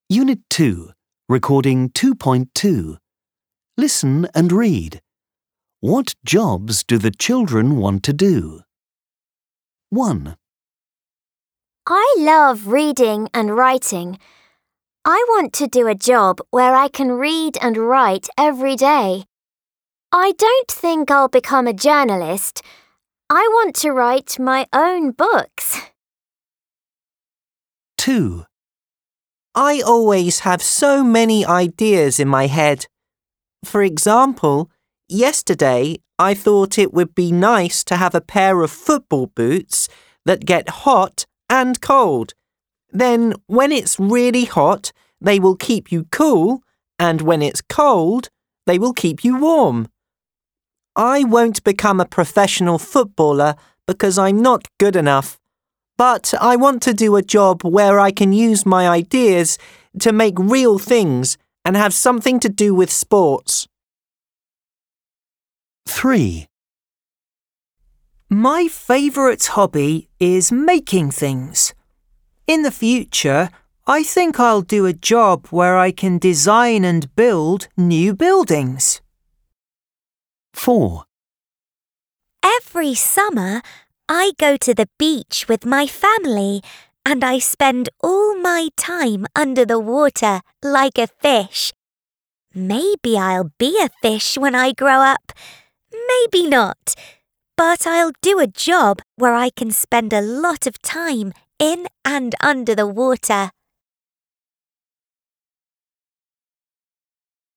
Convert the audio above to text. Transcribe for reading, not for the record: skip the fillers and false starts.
Unit 2, Recording 2.2. Listen and read. What jobs do the children want to do? 1, I love reading and writing. I want to do a job where I can read and write every day. I don't think I'll become a journalist. I want to write my own books. 2, I always have so many ideas in my head. For example, yesterday I thought it would be nice to have a pair of football boots that get hot and cold. Then, when it's really hot, they will keep you cool, and when it's cold, they will keep you warm. I won't become a professional footballer because I'm not good enough. But I want to do a job where I can use my ideas to make real things and have something to do with sports. 3, My favourite hobby is making things. In the future, I think I'll do a job where I can design and build new buildings. 4, Every summer, I go to the beach with my family and I spend all my time under the water like a fish. Maybe I'll be a fish when I grow up. Maybe not. But I'll do a job where I can spend a lot of time in and under the water.